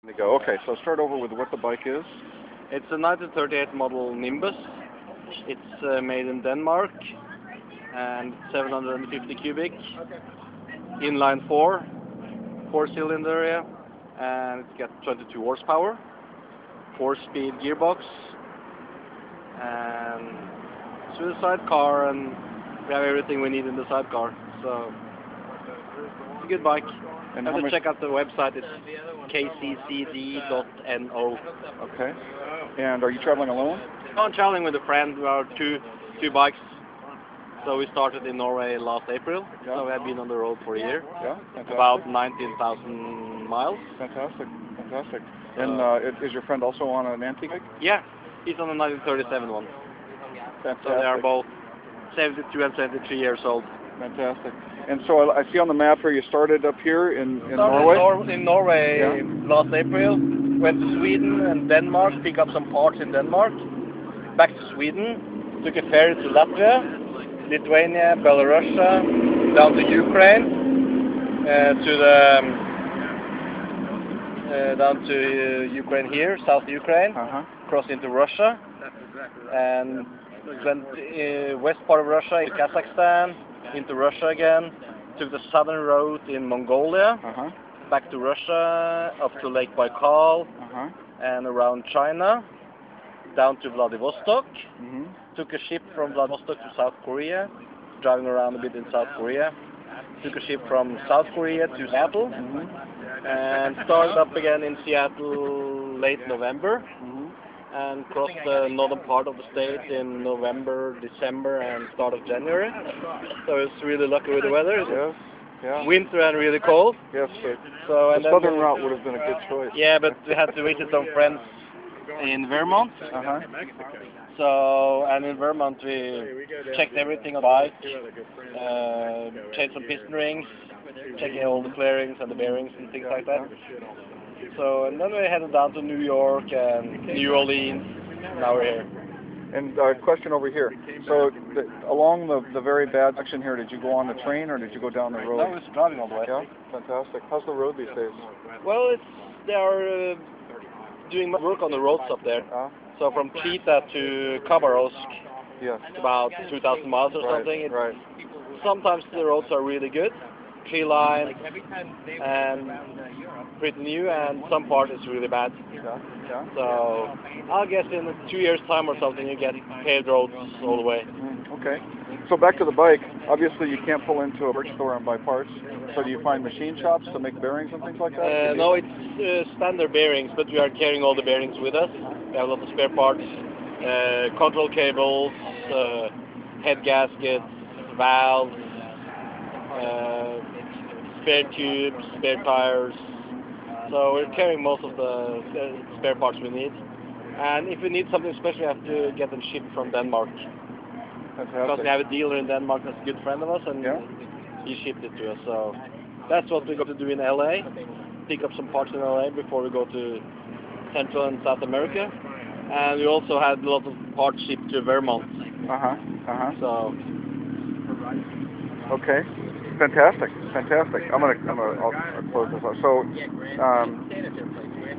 Go. Okay, so start over with what the bike is. It's a 1938 model Nimbus. It's made in Denmark and 750 cubic, inline four-cylinder, and it's got 22 horsepower, 4-speed gearbox, and it's with a sidecar, and we have everything we need in the sidecar. So it's a good bike. And Have how to much? check out the website. It's kccd.no. Okay. And are you traveling alone? I'm traveling with a friend. We are two bikes. So we started in Norway last April. Yeah. So we have been on the road for a year. Yeah. Fantastic. About 19,000 miles. Fantastic. Fantastic. And is your friend also on an antique bike? Yeah, he's on the 1937 one. Fantastic. So they are both 72 and 73 years old. Fantastic. And so I see on the map here you started up here in Norway? In Norway Yeah. last April. Went to Sweden and Denmark, pick up some parts in Denmark. Back to Sweden, took a ferry to Latvia, Lithuania, Belarus, down to Ukraine, down to Ukraine here, South Ukraine, cross into Russia, and went west part of Russia, in Kazakhstan, into Russia again, took the southern road in Mongolia, back to Russia, up to Lake Baikal, and around China, down to Vladivostok. Took a ship from Vladivostok to South Korea, driving around a bit in South Korea. Took a ship from South Korea to Seattle, and started up again in Seattle late November, and crossed the northern part of the state in November, December, and start of January. So it's really lucky with the weather. Yes. Yeah. Winter and really cold. Yes. So The southern route would have been a good choice. Yeah, but we had to visit some friends in Vermont. So, and in Vermont we checked everything on the bike, changed some piston rings, checking all the clearings and the bearings and things like that. So, and then we headed down to New York and New Orleans. Now we're here. And question over here. So along the very bad section here, did you go on the train or did you go down the road? No, we're driving all the way. Yeah, fantastic. How's the road these days? Well, they are doing work on the roads up there. So from Chita to Khabarovsk, yes, it's about 2,000 miles or something. Right. Sometimes the roads are really good, tree line, and pretty new, and some part is really bad. Yeah. So I'll guess in 2 years' time or something you get paved roads all the way. Okay. So back to the bike. Obviously you can't pull into a brick store and buy parts. So do you find machine shops to make bearings and things like that? No, it's standard bearings, but we are carrying all the bearings with us. We have a lot of spare parts, control cables, head gaskets, valves, spare tubes, spare tires. So we're carrying most of the spare parts we need. And if we need something special, we have to get them shipped from Denmark. Because we have a dealer in Denmark that's a good friend of us, and he shipped it to us. So that's what we're going to do in LA. Pick up some parts in LA before we go to Central and South America. And we also had a lot of parts shipped to Vermont. So. Okay. Fantastic. I'll close this off. So,